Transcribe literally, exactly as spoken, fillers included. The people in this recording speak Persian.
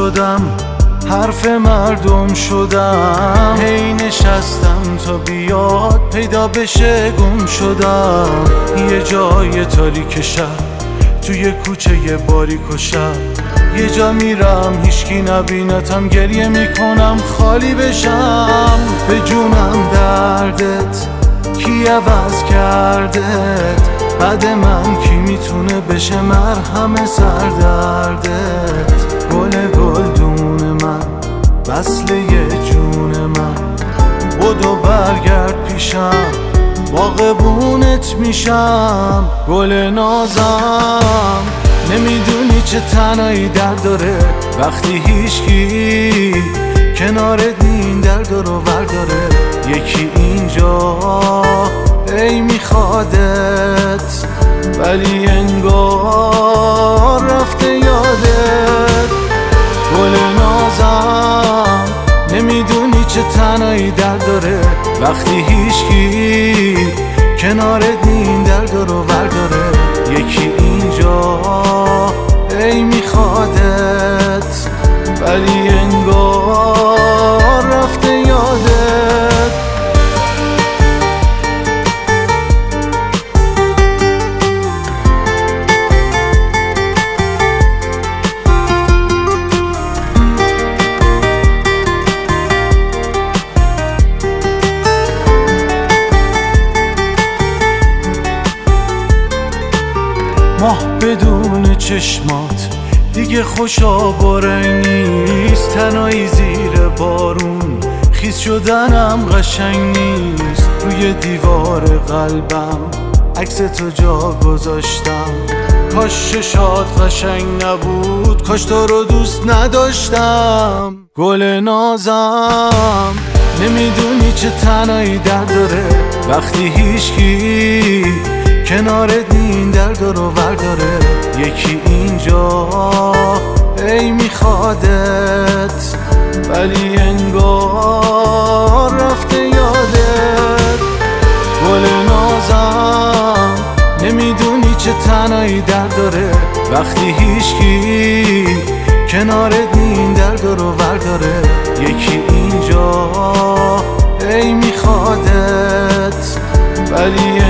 شدم، حرف مردم شدم، هی نشستم تا بیاد پیدا بشه گم شدم. یه جای تاریک شب توی کوچه یه باریک و شب، یه جا میرم هیچکی نبینتم، گریه میکنم خالی بشم. به جونم دردت کی عوض کردت، بعد من کی میتونه بشه مرهم سر دردت. گل گلدون من وصل یه جون من، بدو برگرد پیشم باغبونت میشم. گل نازم نمیدونی چه تنهایی درد داره، وقتی هیچکی کنارت این درد رو برداره. یکی اینجا ای میخوادت ولی انگار رفته یادت. گل نازم نمیدونی چه تنهایی درد داره، وقتی هیچکی کنارت این درد رو برداره. یکی اینجا ای میخوادت ولی انگار رفته یادت. ماه بدون چشمات دیگه خوشا با رنگ نیست، تنهایی زیر بارون خیس شدنم قشنگ نیست. روی دیوار قلبم عکس تو جا گذاشتم، کاش چشات قشنگ نبود، کاش تو رو دوست نداشتم. گل نازم نمیدونی چه تنهایی درد داره، وقتی هیچکی کنارت این درد رو برداره. یکی اینجا ای میخوادت ولی انگار رفته یادت. گل نازم نمیدونی چه تنهایی درد داره، وقتی هیچکی کنارت این درد رو برداره. یکی اینجا ای میخوادت ولی